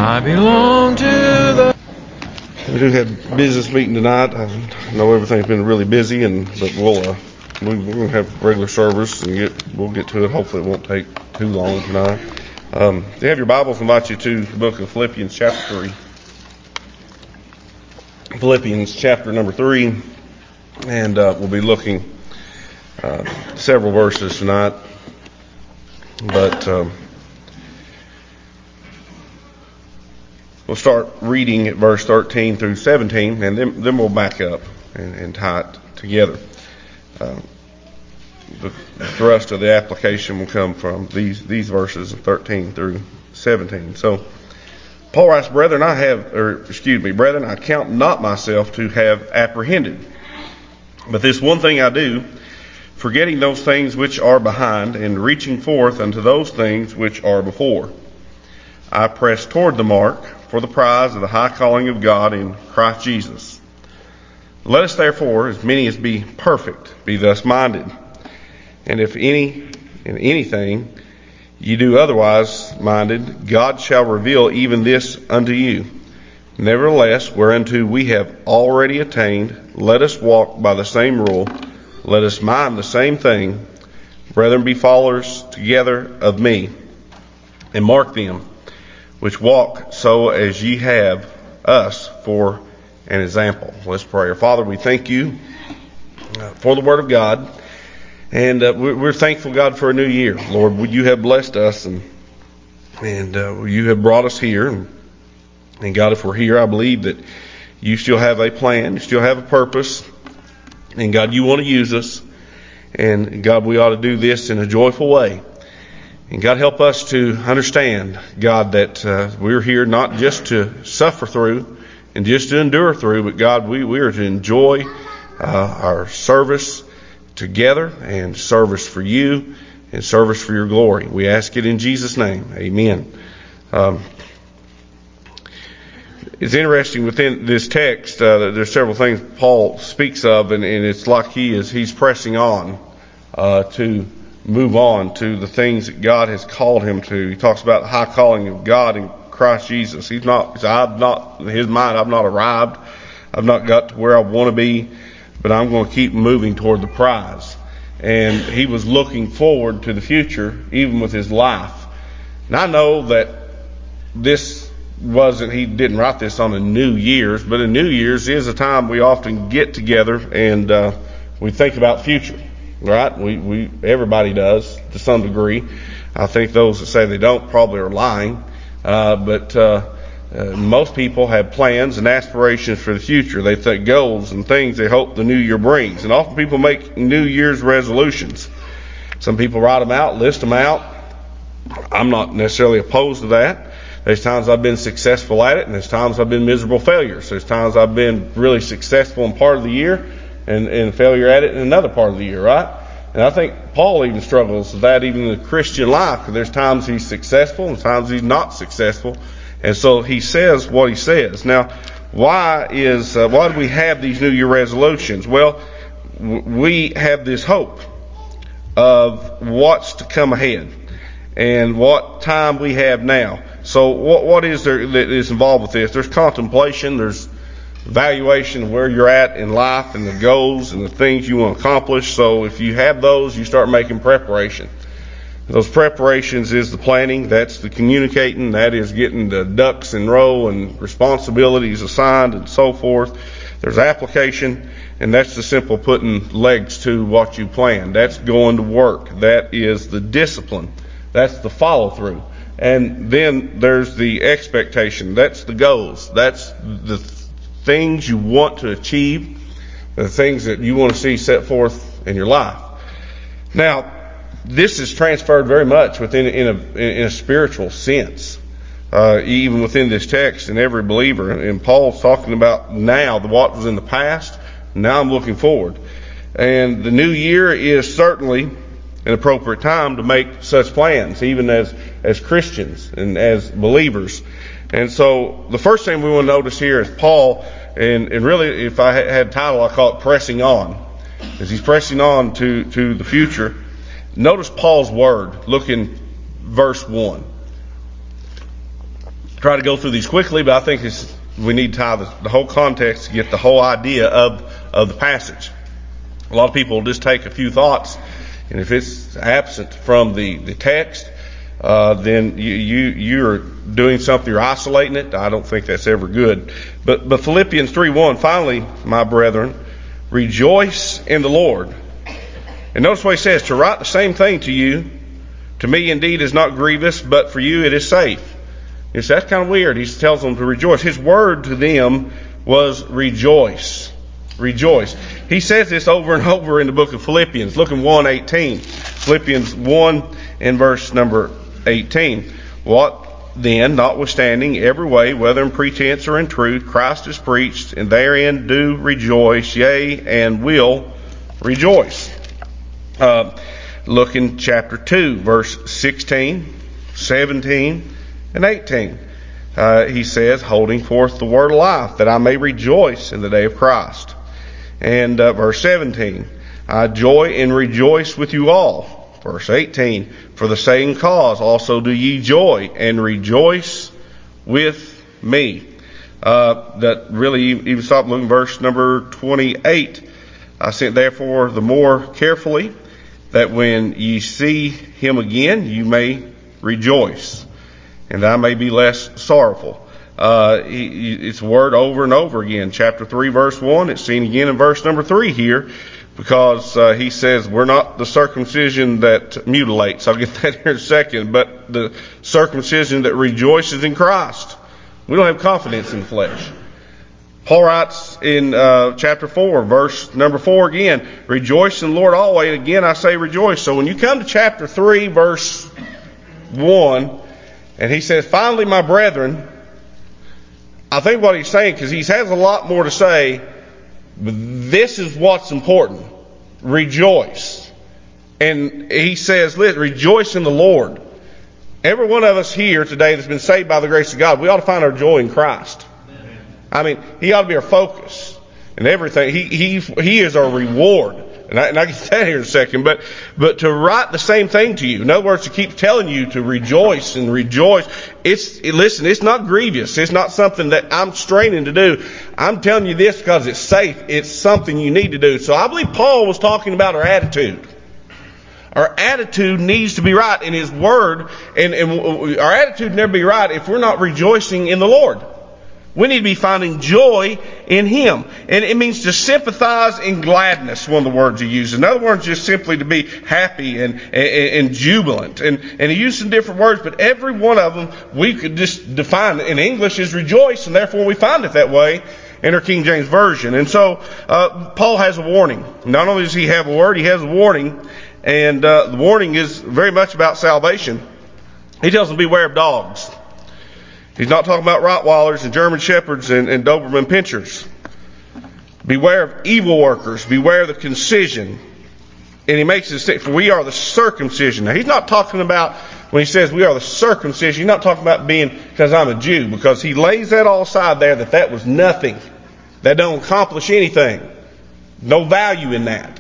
I belong to the... We do have business meeting tonight. I know everything's been really busy, but we're going to have regular service and we'll get to it. Hopefully it won't take too long tonight. If you have your Bibles, I invite you to the book of Philippians chapter 3. Philippians chapter number 3, and we'll be looking several verses tonight, but we'll start reading at verse 13 through 17, and then we'll back up and tie it together. The thrust of the application will come from these verses 13 through 17. So Paul writes, Brethren, I count not myself to have apprehended. But this one thing I do, forgetting those things which are behind, and reaching forth unto those things which are before. I press toward the mark for the prize of the high calling of God in Christ Jesus. Let us therefore, as many as be perfect, be thus minded. And if in anything ye do otherwise minded, God shall reveal even this unto you. Nevertheless, whereunto we have already attained, let us walk by the same rule, let us mind the same thing. Brethren, be followers together of me, and mark them which walk so as ye have us for an example. Let's pray. Our Father, we thank you for the Word of God. And we're thankful, God, for a new year. Lord, you have blessed us, and you have brought us here. And God, if we're here, I believe that you still have a plan, you still have a purpose. And God, you want to use us. And God, we ought to do this in a joyful way. And God, help us to understand, God, that we're here not just to suffer through and just to endure through, but God, we are to enjoy our service together, and service for you, and service for your glory. We ask it in Jesus' name. Amen. It's interesting within this text, there's several things Paul speaks of, and it's like he's pressing on to move on to the things that God has called him to. He talks about the high calling of God in Christ Jesus. In his mind, I've not arrived. I've not got to where I want to be, but I'm going to keep moving toward the prize. And he was looking forward to the future, even with his life. And I know that he didn't write this on a New Year's, but a New Year's is a time we often get together and we think about future, right? Everybody does to some degree. I think those that say they don't probably are lying, but most people have plans and aspirations for the future. They think goals and things they hope the new year brings. And often people make New Year's resolutions. Some people write them out, list them out. I'm not necessarily opposed to that. There's times I've been successful at it, and there's times I've been miserable failures. There's times I've been really successful in part of the year and failure at it in another part of the year, right? And I think Paul even struggles with that even in the Christian life. There's times he's successful and times he's not successful. And so he says what he says. Now, why do we have these New Year resolutions? Well, we have this hope of what's to come ahead and what time we have now. So what is there that is involved with this? There's contemplation, there's evaluation of where you're at in life and the goals and the things you want to accomplish. So if you have those, you start making preparation. Those preparations is the planning, that's the communicating, that is getting the ducks in row and responsibilities assigned and so forth. There's application, and that's the simple putting legs to what you plan. That's going to work. That is the discipline. That's the follow through. And then there's the expectation. That's the goals. That's the things you want to achieve, the things that you want to see set forth in your life. Now, this is transferred very much in a spiritual sense, even within this text and every believer. And Paul's talking about now what was in the past. Now I'm looking forward, and the new year is certainly an appropriate time to make such plans, even as Christians and as believers. And so the first thing we want to notice here is Paul, and really, if I had a title, I call it pressing on, as he's pressing on to the future. Notice Paul's word. Look in verse 1. try to go through these quickly, but I think we need to tie the whole context to get the whole idea of the passage. A lot of people just take a few thoughts, and if it's absent from the text, then you're doing something, you're isolating it. I don't think that's ever good. But Philippians 3:1, finally, my brethren, rejoice in the Lord. And notice what he says, to write the same thing to you, to me indeed is not grievous, but for you it is safe. You say, that's kind of weird. He tells them to rejoice. His word to them was rejoice. Rejoice. He says this over and over in the book of Philippians. Look in 1:18. Philippians 1 and verse number 18. What then, notwithstanding every way, whether in pretense or in truth, Christ is preached, and therein do rejoice, yea, and will rejoice. Look in chapter 2, verse 16, 17, and 18. He says, holding forth the word of life, that I may rejoice in the day of Christ. And verse 17, I joy and rejoice with you all. Verse 18, for the same cause also do ye joy and rejoice with me. That really even stop looking verse number 28. I sent therefore the more carefully, that when ye see him again, you may rejoice, and I may be less sorrowful. It's a word over and over again. Chapter 3, verse 1. It's seen again in verse number 3 here, because he says we're not the circumcision that mutilates. I'll get that here in a second. But the circumcision that rejoices in Christ. We don't have confidence in the flesh. Paul writes in chapter 4, verse number 4 again, rejoice in the Lord always. Again, I say rejoice. So when you come to chapter 3, verse 1, and he says, finally, my brethren, I think what he's saying, because he has a lot more to say, but this is what's important. Rejoice. And he says, rejoice in the Lord. Every one of us here today that's been saved by the grace of God, we ought to find our joy in Christ. I mean, he ought to be our focus and everything. He is our reward. And I get that here in a second. But to write the same thing to you. In other words, to keep telling you to rejoice and rejoice. Listen, it's not grievous. It's not something that I'm straining to do. I'm telling you this because it's safe. It's something you need to do. So I believe Paul was talking about our attitude. Our attitude needs to be right in his word. And our attitude never be right if we're not rejoicing in the Lord. We need to be finding joy in him. And it means to sympathize in gladness, one of the words he uses. In other words, just simply to be happy and jubilant. And he used some different words, but every one of them we could just define in English as rejoice, and therefore we find it that way in our King James Version. And so Paul has a warning. Not only does he have a word, he has a warning. And the warning is very much about salvation. He tells them, beware of dogs. He's not talking about Rottweilers and German Shepherds and Doberman Pinschers. Beware of evil workers. Beware of the concision. And he makes it say, for we are the circumcision. Now, he's not talking about, when he says we are the circumcision, he's not talking about being because I'm a Jew, because he lays that all aside there, that was nothing. That don't accomplish anything. No value in that.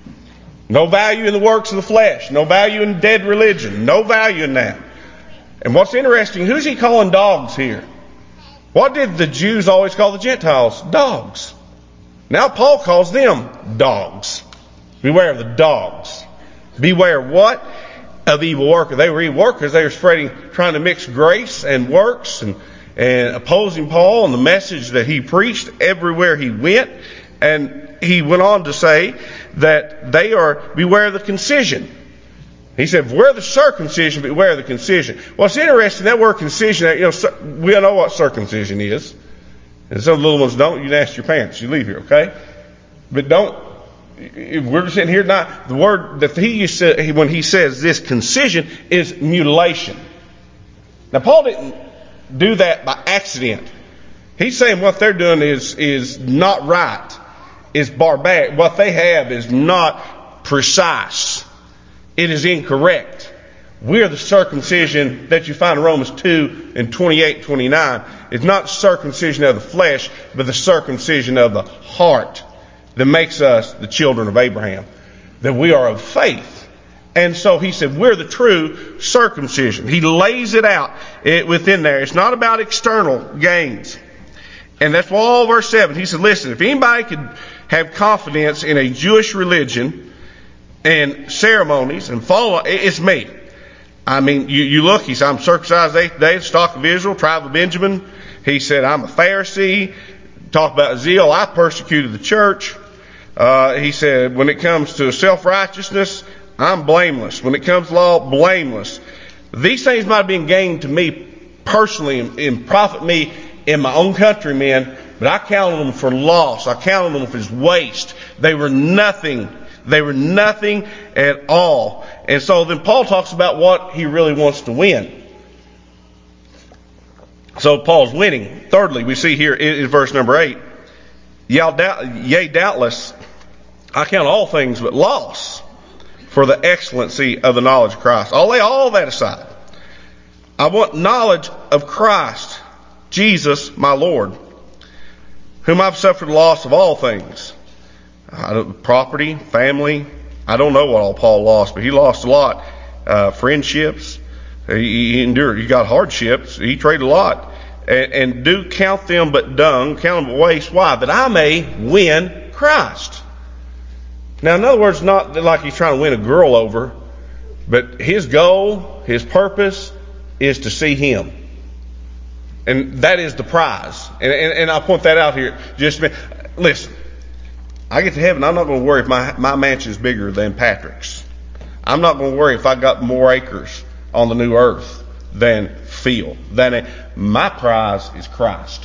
No value in the works of the flesh. No value in dead religion. No value in that. And what's interesting, who's he calling dogs here? What did the Jews always call the Gentiles? Dogs. Now Paul calls them dogs. Beware of the dogs. Beware what? Of evil workers. They were evil workers. They were trying to mix grace and works and opposing Paul and the message that he preached everywhere he went. And he went on to say that beware of the concision. He said, beware the circumcision, beware the concision. What's interesting, that word concision, we all know what circumcision is. And some little ones don't. You can ask your parents. You leave here, okay? But if we're sitting here tonight, the word that he used to, when he says this concision, is mutilation. Now, Paul didn't do that by accident. He's saying what they're doing is not right, is barbaric. What they have is not precise. It is incorrect. We're the circumcision that you find in Romans 2 and 28, 29. It's not circumcision of the flesh, but the circumcision of the heart that makes us the children of Abraham. That we are of faith. And so he said, we're the true circumcision. He lays it out within there. It's not about external gains. And that's all verse 7. He said, listen, if anybody could have confidence in a Jewish religion and ceremonies and follow, it's me. I mean, you look, he said, I'm circumcised the 8th day, stock of Israel, tribe of Benjamin. He said, I'm a Pharisee. Talk about zeal. I persecuted the church. He said, when it comes to self-righteousness, I'm blameless. When it comes to law, blameless. These things might have been gained to me personally and profit me in my own countrymen, but I counted them for loss. I counted them as waste. They were nothing. They were nothing at all. And so then Paul talks about what he really wants to win. So Paul's winning. Thirdly, we see here in verse number 8, yea, doubtless, I count all things but loss for the excellency of the knowledge of Christ. I'll lay all that aside. I want knowledge of Christ, Jesus, my Lord, whom I've suffered loss of all things. Property, family. I don't know what all Paul lost, but he lost a lot. Friendships. He endured. He got hardships. He traded a lot. And do count them but dung, count them but waste. Why? That I may win Christ. Now, in other words, not like he's trying to win a girl over, but his goal, his purpose is to see him. And that is the prize. And I'll point that out here. Just listen, I get to heaven, I'm not going to worry if my mansion is bigger than Patrick's. I'm not going to worry if I got more acres on the new earth than Phil. My prize is Christ.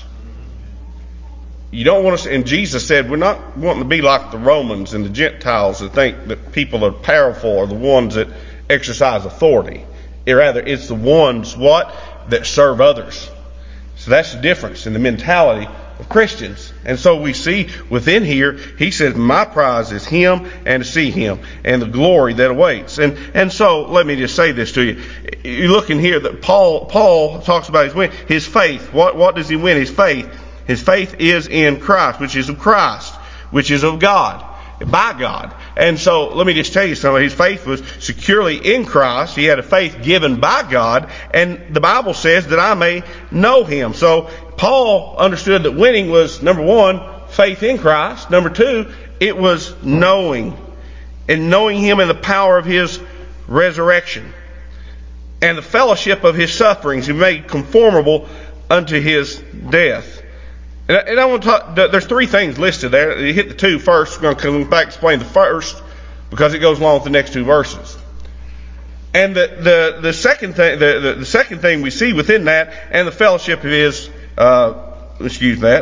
You don't want to, and Jesus said, we're not wanting to be like the Romans and the Gentiles that think that people are powerful are the ones that exercise authority. Rather, it's the ones, that serve others. So that's the difference in the mentality of Christians. And so we see within here, he says, my prize is him and to see him and the glory that awaits. And so let me just say this to you. You look in here that Paul talks about his faith. What does he win? His faith. His faith is in Christ, which is of Christ, which is of God, by God. And so let me just tell you something. His faith was securely in Christ. He had a faith given by God. And the Bible says that I may know him. So Paul understood that winning was, number one, faith in Christ. Number two, it was knowing. And knowing him in the power of his resurrection. And the fellowship of his sufferings. He made conformable unto his death. And I want to talk, there's three things listed there. You hit the two first. We're going to come back and explain the first because it goes along with the next two verses. And the second thing, the second thing we see within that, and the fellowship of his, excuse that,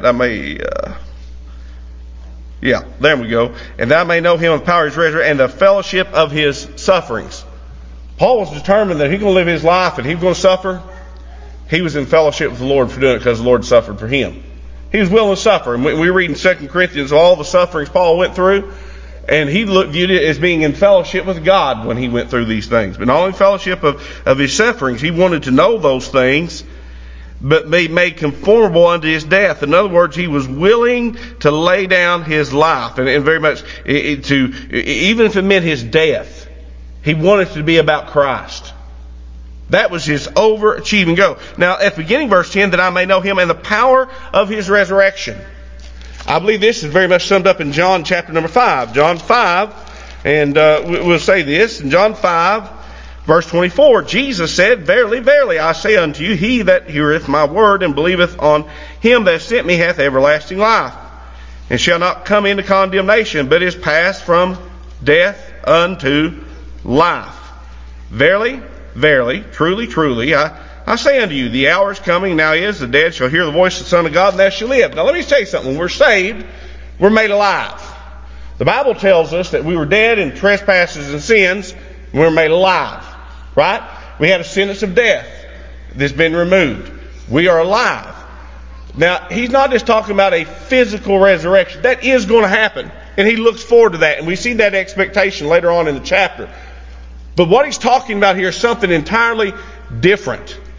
there we go. And that I may know him in the power of his resurrection and the fellowship of his sufferings. Paul was determined that he's going to live his life and he was going to suffer. He was in fellowship with the Lord for doing it because the Lord suffered for him. He was willing to suffer. And we read in 2 Corinthians all the sufferings Paul went through. And he viewed it as being in fellowship with God when he went through these things. But not only fellowship of his sufferings, he wanted to know those things, but be made conformable unto his death. In other words, he was willing to lay down his life. And very much, even if it meant his death, he wanted it to be about Christ. That was his overachieving goal. Now, at the beginning, verse 10, that I may know him and the power of his resurrection. I believe this is very much summed up in John chapter number 5. John 5, and we'll say this. In John 5, verse 24, Jesus said, Verily, verily, I say unto you, he that heareth my word and believeth on him that sent me hath everlasting life, and shall not come into condemnation, but is passed from death unto life. Verily, verily, truly, truly, I say unto you, the hour is coming, now is, the dead shall hear the voice of the Son of God, and they shall live. Now let me tell you something. When we're saved, we're made alive. The Bible tells us that we were dead in trespasses and sins, and we were made alive. Right? We had a sentence of death that's been removed. We are alive. Now, he's not just talking about a physical resurrection. That is going to happen. And he looks forward to that. And we see that expectation later on in the chapter. But what he's talking about here is something entirely different.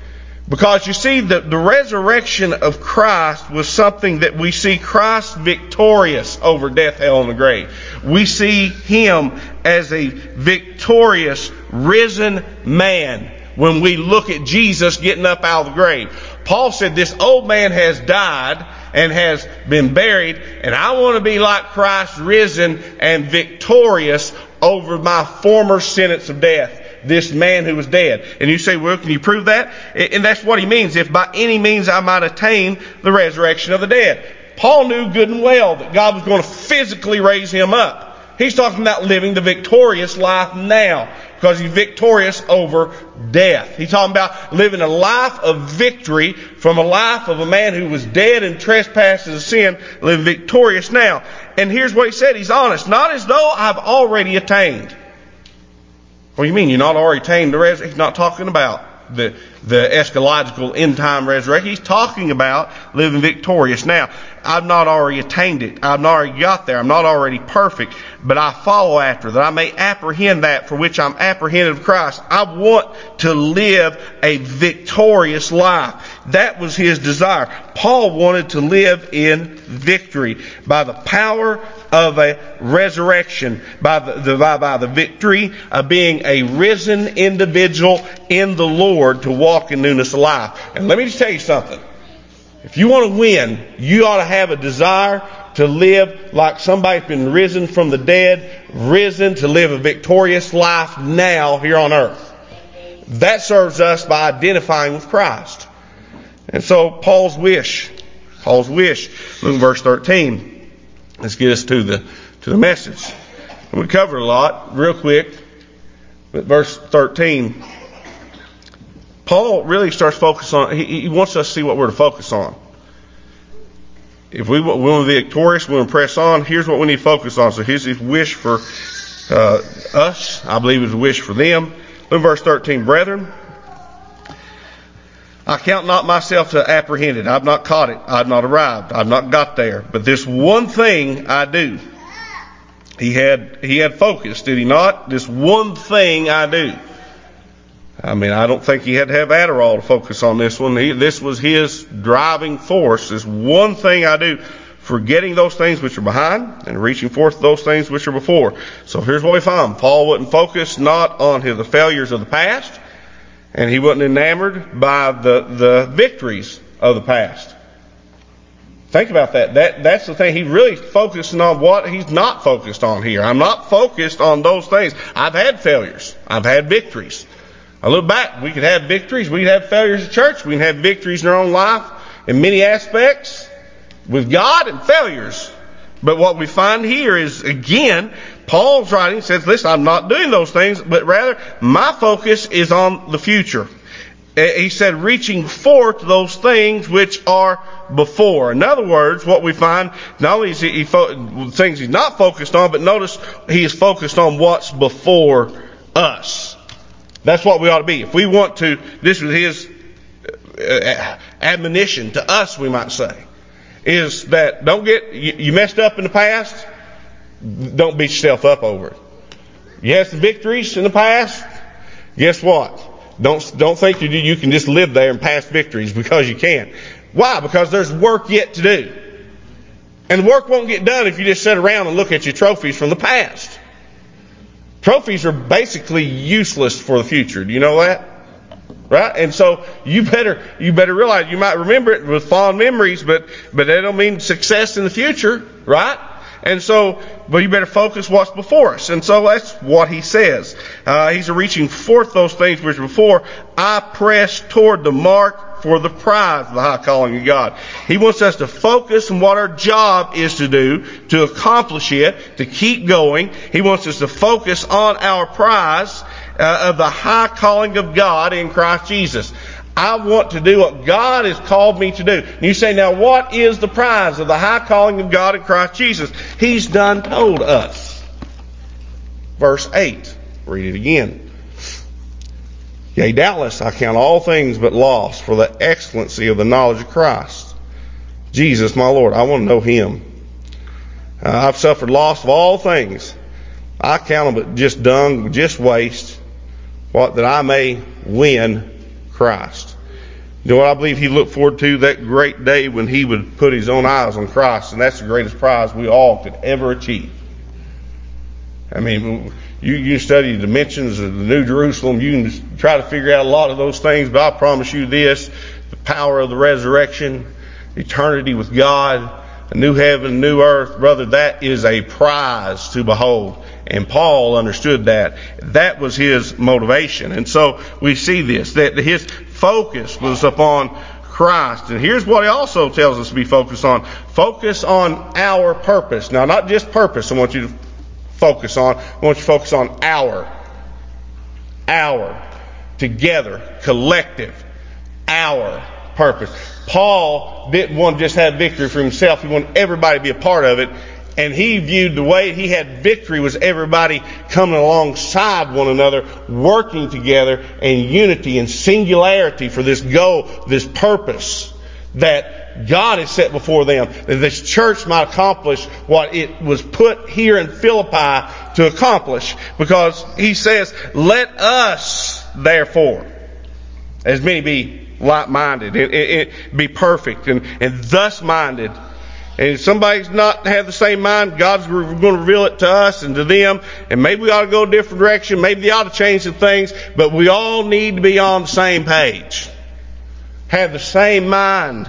Because you see, the resurrection of Christ was something that we see Christ victorious over death, hell, and the grave. We see Him as a victorious, risen man when we look at Jesus getting up out of the grave. Paul said this old man has died and has been buried, and I want to be like Christ, risen and victorious over my former sentence of death. This man who was dead. And you say, well, can you prove that? And that's what he means. If by any means I might attain the resurrection of the dead. Paul knew good and well that God was going to physically raise him up. He's talking about living the victorious life now, because he's victorious over death. He's talking about living a life of victory from a life of a man who was dead in trespasses of sin, living victorious now. And here's what he said. He's honest. Not as though I've already attained. What do you mean? You're not already attained the resurrection? He's not talking about the eschatological end time resurrection. He's talking about living victorious now. I've not already attained it. I've not already got there. I'm not already perfect, but I follow after, that I may apprehend that for which I'm apprehended of Christ. I want to live a victorious life. That was his desire. Paul wanted to live in victory by the power of a resurrection, by the victory of being a risen individual in the Lord, to walk in newness of life. And let me just tell you something. If you want to win, you ought to have a desire to live like somebody's been risen from the dead, risen to live a victorious life now here on earth. That serves us by identifying with Christ. And so Paul's wish, look at verse 13. Let's get us to the message. And we covered a lot real quick. But verse 13, Paul really starts focusing on, he wants us to see what we're to focus on. If we want to be victorious, we want to press on, here's what we need to focus on. So here's his wish for us. I believe it's a wish for them. Look at verse 13. Brethren, I count not myself to apprehend it. I've not caught it. I've not arrived. I've not got there. But this one thing I do. He had focus, did he not? This one thing I do. I mean, I don't think he had to have Adderall to focus on this one. This was his driving force. This one thing I do, forgetting those things which are behind and reaching forth those things which are before. So here's what we find. Paul wasn't focused not on the failures of the past, and he wasn't enamored by the victories of the past. Think about that. That's the thing. He really focused on what he's not focused on here. I'm not focused on those things. I've had failures. I've had victories. I look back. We could have victories. We could have failures at church. We can have victories in our own life in many aspects with God, and failures. But what we find here is, again, Paul's writing says, listen, I'm not doing those things, but rather my focus is on the future. He said, reaching forth those things which are before. In other words, what we find, not only is things he's not focused on, but notice he is focused on what's before us. That's what we ought to be. If we want to, this was his admonition to us, we might say, is that you messed up in the past, don't beat yourself up over it. You had some victories in the past, guess what? Don't think you can just live there in past victories, because you can't. Why? Because there's work yet to do. And the work won't get done if you just sit around and look at your trophies from the past. Trophies are basically useless for the future. Do you know that? Right? And so you better realize, you might remember it with fond memories, but that don't mean success in the future, right? And so, but you better focus what's before us. And so that's what he says. He's reaching forth those things which are before. I press toward the mark for the prize of the high calling of God. He wants us to focus on what our job is to do, to accomplish it, to keep going. He wants us to focus on our prize of the high calling of God in Christ Jesus. I want to do what God has called me to do. And you say, now what is the prize of the high calling of God in Christ Jesus? He's done told us. Verse 8. Read it again. Yea, doubtless I count all things but loss for the excellency of the knowledge of Christ, Jesus my Lord. I want to know Him. I've suffered loss of all things. I count them but just dung, just waste, that I may win Christ. You know what I believe he looked forward to? That great day when he would put his own eyes on Christ, and that's the greatest prize we all could ever achieve. I mean, you can study the dimensions of the New Jerusalem. You can try to figure out a lot of those things, but I promise you this, the power of the resurrection, eternity with God, a new heaven, a new earth, brother, that is a prize to behold. And Paul understood that. That was his motivation. And so we see this, that his focus was upon Christ. And here's what he also tells us to be focused on. Focus on our purpose. Now, not just purpose I want you to focus on. I want you to focus on our. Together. Collective. Our purpose. Paul didn't want to just have victory for himself. He wanted everybody to be a part of it. And he viewed the way he had victory was everybody coming alongside one another, working together in unity and singularity for this goal, this purpose that God has set before them. That this church might accomplish what it was put here in Philippi to accomplish. Because he says, let us, therefore, as many be like-minded, and be perfect, and thus minded. And if somebody's not have the same mind, God's going to reveal it to us and to them. And maybe we ought to go a different direction. Maybe they ought to change some things. But we all need to be on the same page. Have the same mind.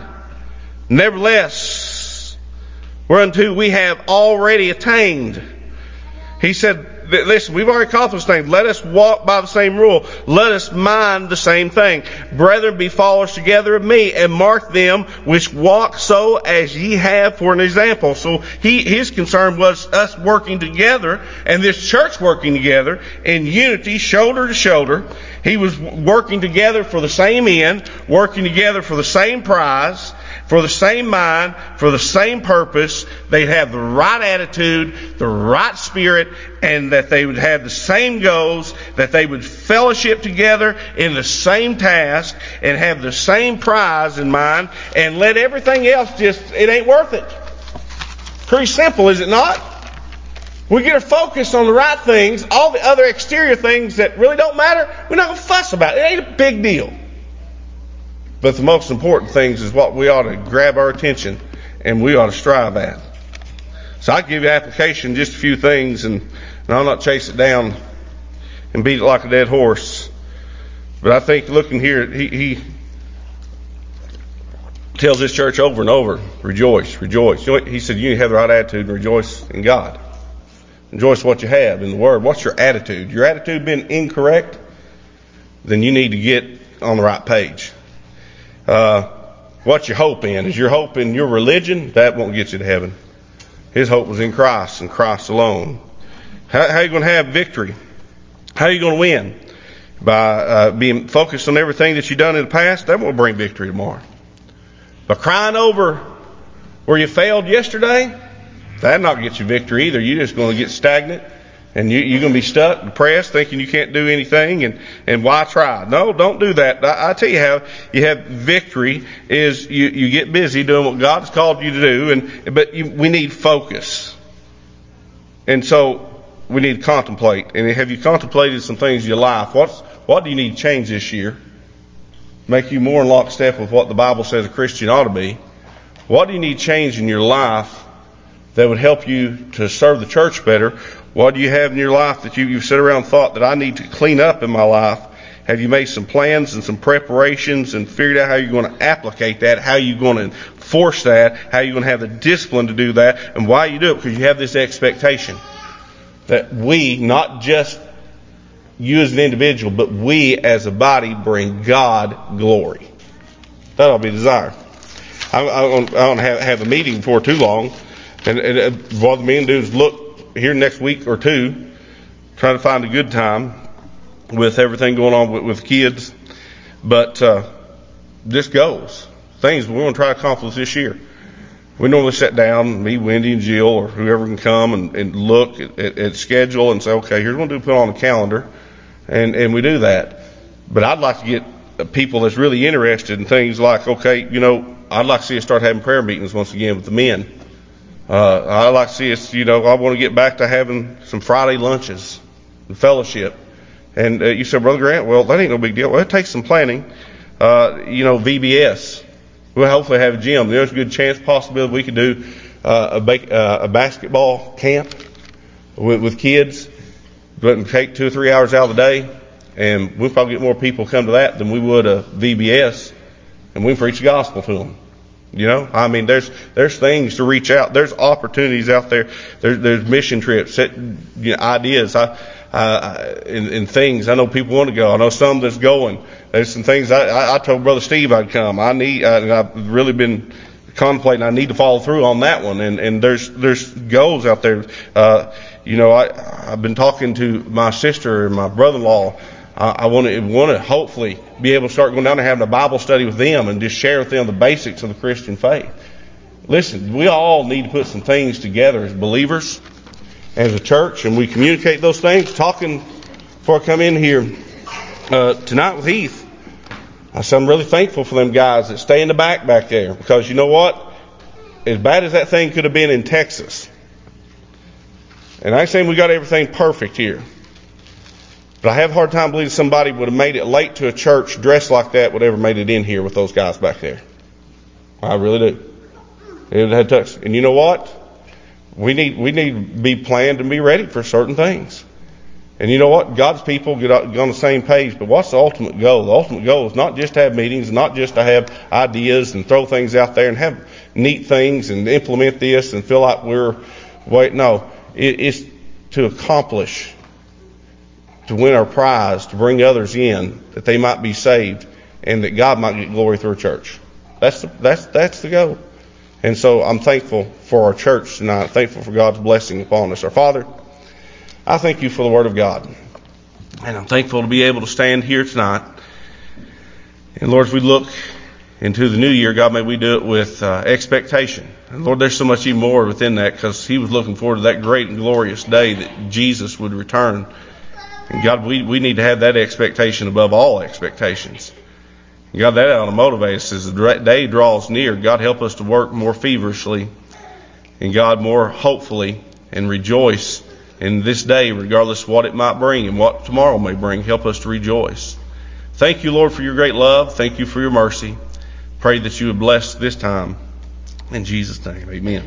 Nevertheless, whereunto we have already attained. He said, listen, we've already accomplished things. Let us walk by the same rule. Let us mind the same thing. Brethren, be followers together of me, and mark them which walk so as ye have for an example. So his concern was us working together, and this church working together in unity, shoulder to shoulder. He was working together for the same end, working together for the same prize, for the same mind, for the same purpose. They'd have the right attitude, the right spirit, and that they would have the same goals, that they would fellowship together in the same task and have the same prize in mind, and let everything else it ain't worth it. Pretty simple, is it not? We get our focus on the right things, all the other exterior things that really don't matter, we're not going to fuss about it. It ain't a big deal. But the most important things is what we ought to grab our attention and we ought to strive at. So I give you application, just a few things, and I'll not chase it down and beat it like a dead horse. But I think looking here, he tells this church over and over, rejoice, rejoice. You know what? He said you need to have the right attitude and rejoice in God. Rejoice what you have in the Word. What's your attitude? Your attitude been incorrect? Then you need to get on the right page. What's your hope in? Is your hope in your religion? That won't get you to heaven. His hope was in Christ and Christ alone. How are you going to have victory? How are you going to win? By being focused on everything that you've done in the past? That won't bring victory tomorrow. By crying over where you failed yesterday? That'll not get you victory either. You're just going to get stagnant. And you're going to be stuck, depressed, thinking you can't do anything, and why try? No, don't do that. I tell you how you have victory is you get busy doing what God has called you to do, but we need focus. And so we need to contemplate. And have you contemplated some things in your life? What do you need to change this year? Make you more in lockstep with what the Bible says a Christian ought to be. What do you need to change in your life that would help you to serve the church better? What do you have in your life that you've sit around and thought that I need to clean up in my life? Have you made some plans and some preparations and figured out how you're going to applicate that, how you're going to enforce that, how you're going to have the discipline to do that, and why you do it? Because you have this expectation that we, not just you as an individual, but we as a body bring God glory. That'll be desired. I don't have a meeting before too long, and what me and do is look here next week or two, trying to find a good time with everything going on with kids. But this goes. Things we want to try to accomplish this year. We normally sit down, me, Wendy, and Jill, or whoever can come and look at schedule and say, okay, here's what we'll do, put on the calendar. And we do that. But I'd like to get people that's really interested in things like, okay, I'd like to see us start having prayer meetings once again with the men. I'd like to see us, I want to get back to having some Friday lunches and fellowship. And you said, Brother Grant, well, that ain't no big deal. Well, it takes some planning. VBS. We'll hopefully have a gym. There's a good chance, possibility we could do a basketball camp with kids. But take 2 or 3 hours out of the day, and we'll probably get more people come to that than we would a VBS, and we preach the gospel to them. There's things to reach out. There's opportunities out there. There's mission trips, ideas, and things. I know people want to go. I know some that's going. There's some things I told Brother Steve I'd come. And I've really been contemplating. I need to follow through on that one. And there's goals out there. I've been talking to my sister and my brother-in-law. I want to hopefully be able to start going down and having a Bible study with them and just share with them the basics of the Christian faith. Listen, we all need to put some things together as believers, as a church, and we communicate those things. Talking before I come in here tonight with Heath, I said I'm really thankful for them guys that stay in the back there, because you know what? As bad as that thing could have been in Texas, and I ain't saying we got everything perfect here, but I have a hard time believing somebody would have made it late to a church dressed like that would ever made it in here with those guys back there. I really do. It had touched. And you know what? We need to be planned and be ready for certain things. And you know what? God's people get on the same page. But what's the ultimate goal? The ultimate goal is not just to have meetings, not just to have ideas and throw things out there and have neat things and implement this and feel like no. It's to accomplish, to win our prize, to bring others in, that they might be saved, and that God might get glory through a church. That's the goal. And so I'm thankful for our church tonight. I'm thankful for God's blessing upon us. Our Father, I thank you for the Word of God. And I'm thankful to be able to stand here tonight. And Lord, as we look into the new year, God, may we do it with expectation. And Lord, there's so much even more within that, because He was looking forward to that great and glorious day that Jesus would return. And God, we need to have that expectation above all expectations. And God, that ought to motivate us as the day draws near. God, help us to work more feverishly, and God, more hopefully, and rejoice in this day, regardless of what it might bring and what tomorrow may bring. Help us to rejoice. Thank you, Lord, for your great love. Thank you for your mercy. Pray that you would bless this time. In Jesus' name, amen.